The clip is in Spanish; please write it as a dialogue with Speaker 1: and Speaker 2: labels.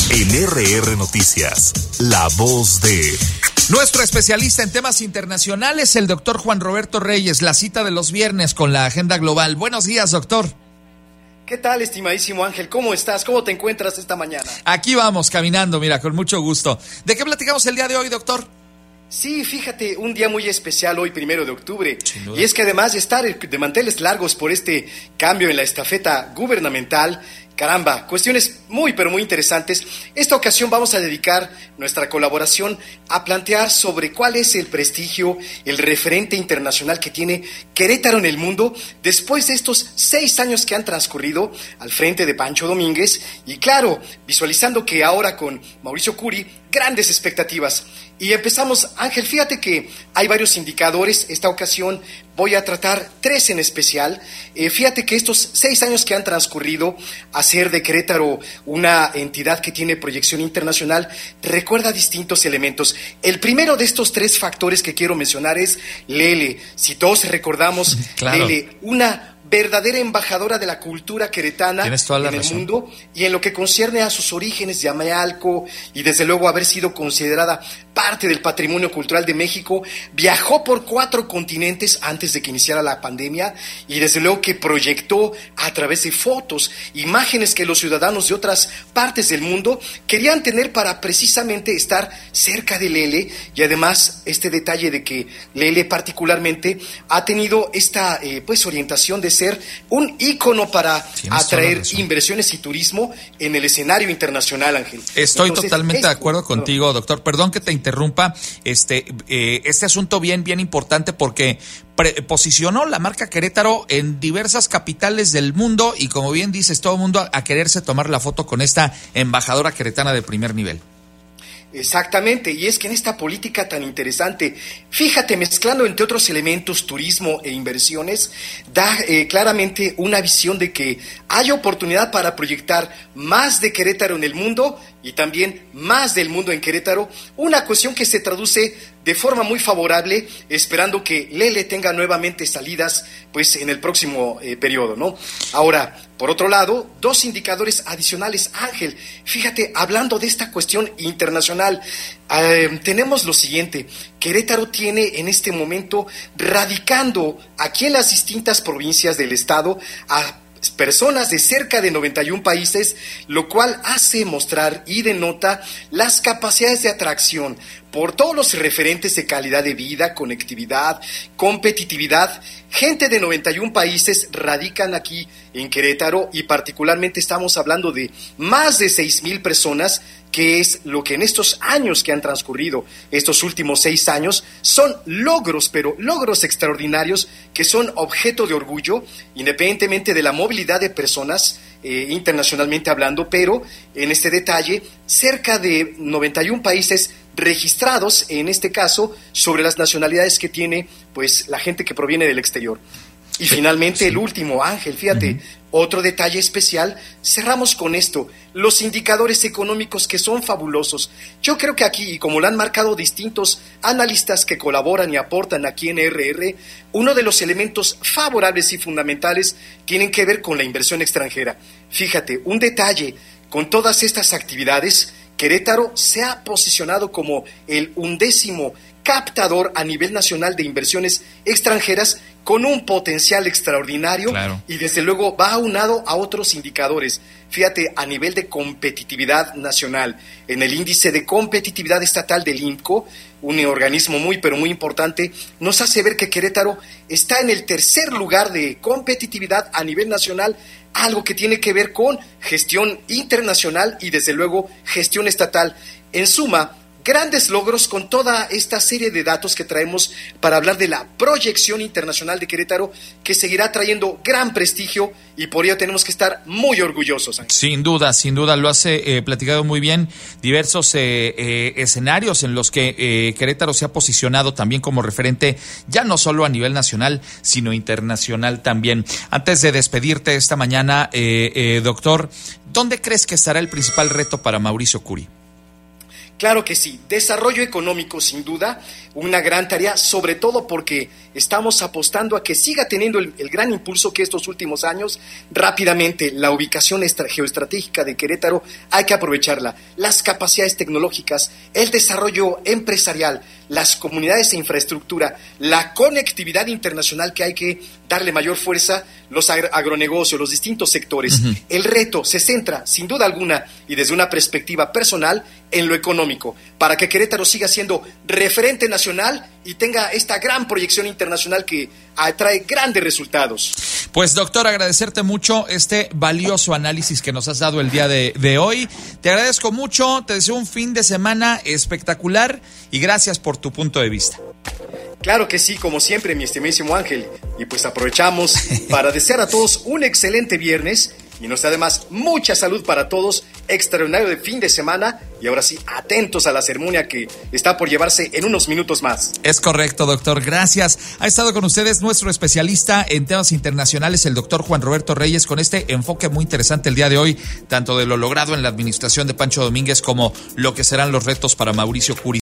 Speaker 1: En RR Noticias, la voz de...
Speaker 2: Nuestro especialista en temas internacionales, el doctor Juan Roberto Reyes, la cita de los viernes con la agenda global. Buenos días, doctor.
Speaker 3: ¿Qué tal, estimadísimo Ángel? ¿Cómo estás? ¿Cómo te encuentras esta mañana?
Speaker 2: Aquí vamos, caminando, mira, con mucho gusto. ¿De qué platicamos el día de hoy, doctor?
Speaker 3: Sí, fíjate, un día muy especial hoy, 1 de octubre. Y es que además de estar de manteles largos por este cambio en la estafeta gubernamental, caramba, cuestiones muy, pero muy interesantes. Esta ocasión vamos a dedicar nuestra colaboración a plantear sobre cuál es el prestigio, el referente internacional que tiene Querétaro en el mundo después de estos 6 años que han transcurrido al frente de Pancho Domínguez. Y claro, visualizando que ahora con Mauricio Curi, grandes expectativas. Y empezamos, Ángel, fíjate que hay varios indicadores. Esta ocasión voy a tratar 3 en especial. Fíjate que estos 6 años que han transcurrido a ser de Querétaro una entidad que tiene proyección internacional, recuerda distintos elementos. El primero de estos 3 factores que quiero mencionar es Lele. Si todos recordamos, claro, Lele, una verdadera embajadora de la cultura queretana en el mundo, y en lo que concierne a sus orígenes de Amealco, y desde luego haber sido considerada parte del patrimonio cultural de México. Viajó por 4 continentes antes de que iniciara la pandemia, y desde luego que proyectó a través de fotos, imágenes que los ciudadanos de otras partes del mundo querían tener para precisamente estar cerca de Lele. Y además este detalle de que Lele particularmente ha tenido esta orientación de ser un ícono para atraer inversiones y turismo en el escenario internacional, Ángel.
Speaker 2: Estoy totalmente de acuerdo contigo, doctor. Perdón que te interrumpa. Este asunto bien importante porque posicionó la marca Querétaro en diversas capitales del mundo y, como bien dices, todo el mundo a quererse tomar la foto con esta embajadora queretana de primer nivel.
Speaker 3: Exactamente, y es que en esta política tan interesante, fíjate, mezclando entre otros elementos turismo e inversiones, da claramente una visión de que hay oportunidad para proyectar más de Querétaro en el mundo y también más del mundo en Querétaro, una cuestión que se traduce de forma muy favorable, esperando que Lele tenga nuevamente salidas pues en el próximo periodo, ¿no? Ahora, por otro lado, 2 indicadores adicionales, Ángel. Fíjate, hablando de esta cuestión internacional, tenemos lo siguiente: Querétaro tiene en este momento radicando aquí en las distintas provincias del estado a personas de cerca de 91 países, lo cual hace mostrar y denota las capacidades de atracción por todos los referentes de calidad de vida, conectividad, competitividad. Gente de 91 países radican aquí en Querétaro, y particularmente estamos hablando de más de 6,000 personas, que es lo que en estos años que han transcurrido, estos últimos 6 años, son logros, pero logros extraordinarios que son objeto de orgullo, independientemente de la movilidad de personas, internacionalmente hablando. Pero en este detalle, cerca de 91 países registrados, en este caso, sobre las nacionalidades que tiene pues la gente que proviene del exterior. Y finalmente, sí, el último, Ángel, fíjate, otro detalle especial, cerramos con esto, los indicadores económicos que son fabulosos. Yo creo que aquí, y como lo han marcado distintos analistas que colaboran y aportan aquí en RR, uno de los elementos favorables y fundamentales tienen que ver con la inversión extranjera. Fíjate, un detalle, con todas estas actividades, Querétaro se ha posicionado como el 11º captador a nivel nacional de inversiones extranjeras, con un potencial extraordinario. Claro. Y desde luego va aunado a otros indicadores. Fíjate, a nivel de competitividad nacional, en el índice de competitividad estatal del INCO, un organismo muy pero muy importante, nos hace ver que Querétaro está en el 3er lugar de competitividad a nivel nacional, algo que tiene que ver con gestión internacional y desde luego gestión estatal. En suma, grandes logros con toda esta serie de datos que traemos para hablar de la proyección internacional de Querétaro, que seguirá trayendo gran prestigio, y por ello tenemos que estar muy orgullosos.
Speaker 2: Sin duda, lo has platicado muy bien. Diversos escenarios en los que Querétaro se ha posicionado también como referente, ya no solo a nivel nacional, sino internacional también. Antes de despedirte esta mañana, doctor, ¿dónde crees que estará el principal reto para Mauricio Curi?
Speaker 3: Claro que sí, desarrollo económico sin duda, una gran tarea, sobre todo porque estamos apostando a que siga teniendo el gran impulso que estos últimos años. Rápidamente, la ubicación geoestratégica de Querétaro hay que aprovecharla, las capacidades tecnológicas, el desarrollo empresarial, las comunidades e infraestructura, la conectividad internacional que hay que darle mayor fuerza, los agronegocios, los distintos sectores. Uh-huh. El reto se centra, sin duda alguna, y desde una perspectiva personal, en lo económico, para que Querétaro siga siendo referente nacional y tenga esta gran proyección internacional que atrae grandes resultados.
Speaker 2: Pues, doctor, agradecerte mucho este valioso análisis que nos has dado el día de hoy. Te agradezco mucho, te deseo un fin de semana espectacular y gracias por tu punto de vista.
Speaker 3: Claro que sí, como siempre, mi estimadísimo Ángel. Y pues aprovechamos para desear a todos un excelente viernes y nos da además mucha salud para todos, extraordinario de fin de semana y ahora sí, atentos a la ceremonia que está por llevarse en unos minutos más.
Speaker 2: Es correcto, doctor, gracias. Ha estado con ustedes nuestro especialista en temas internacionales, el doctor Juan Roberto Reyes, con este enfoque muy interesante el día de hoy, tanto de lo logrado en la administración de Pancho Domínguez como lo que serán los retos para Mauricio Curi.